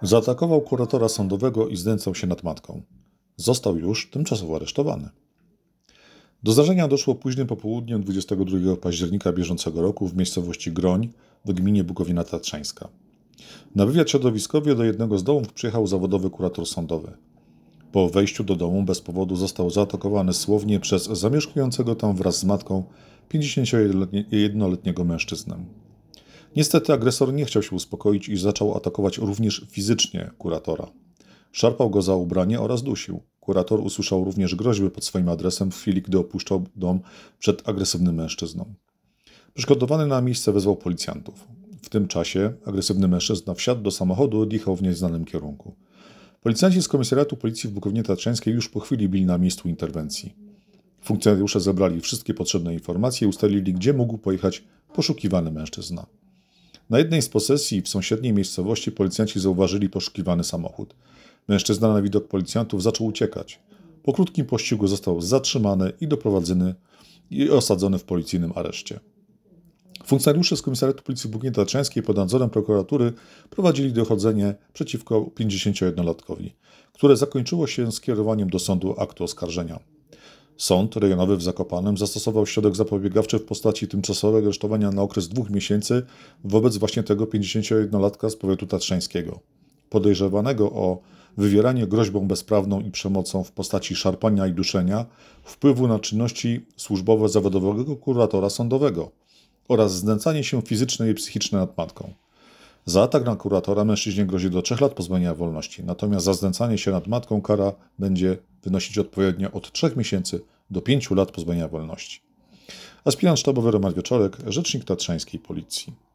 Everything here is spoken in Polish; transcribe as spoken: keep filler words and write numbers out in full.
Zaatakował kuratora sądowego i znęcał się nad matką. Został już tymczasowo aresztowany. Do zdarzenia doszło późnym popołudniem dwudziestego drugiego października bieżącego roku w miejscowości Groń w gminie Bukowina Tatrzańska. Na wywiad środowiskowy do jednego z domów przyjechał zawodowy kurator sądowy. Po wejściu do domu bez powodu został zaatakowany słownie przez zamieszkującego tam wraz z matką pięćdziesięciojednoletniego mężczyznę. Niestety agresor nie chciał się uspokoić i zaczął atakować również fizycznie kuratora. Szarpał go za ubranie oraz dusił. Kurator usłyszał również groźby pod swoim adresem w chwili, gdy opuszczał dom przed agresywnym mężczyzną. Poszkodowany na miejsce wezwał policjantów. W tym czasie agresywny mężczyzna wsiadł do samochodu i odjechał w nieznanym kierunku. Policjanci z komisariatu policji w Bukowinie Tatrzańskiej już po chwili byli na miejscu interwencji. Funkcjonariusze zebrali wszystkie potrzebne informacje i ustalili, gdzie mógł pojechać poszukiwany mężczyzna. Na jednej z posesji w sąsiedniej miejscowości policjanci zauważyli poszukiwany samochód. Mężczyzna na widok policjantów zaczął uciekać. Po krótkim pościgu został zatrzymany i doprowadzony i osadzony w policyjnym areszcie. Funkcjonariusze z komisariatu policji w Bukowinie Tatrzańskiej pod nadzorem prokuratury prowadzili dochodzenie przeciwko pięćdziesięciojednolatkowi, które zakończyło się skierowaniem do sądu aktu oskarżenia. Sąd rejonowy w Zakopanem zastosował środek zapobiegawczy w postaci tymczasowego aresztowania na okres dwóch miesięcy wobec właśnie tego pięćdziesięciojednolatka z powiatu tatrzańskiego, podejrzewanego o wywieranie groźbą bezprawną i przemocą w postaci szarpania i duszenia, wpływu na czynności służbowe zawodowego kuratora sądowego oraz znęcanie się fizyczne i psychiczne nad matką. Za atak na kuratora mężczyźnie grozi do trzech lat pozbawienia wolności, natomiast za znęcanie się nad matką kara będzie wynosić odpowiednio od trzech miesięcy do pięciu lat pozbawienia wolności. Aspirant sztabowy Roman Wieczorek, rzecznik tatrzańskiej policji.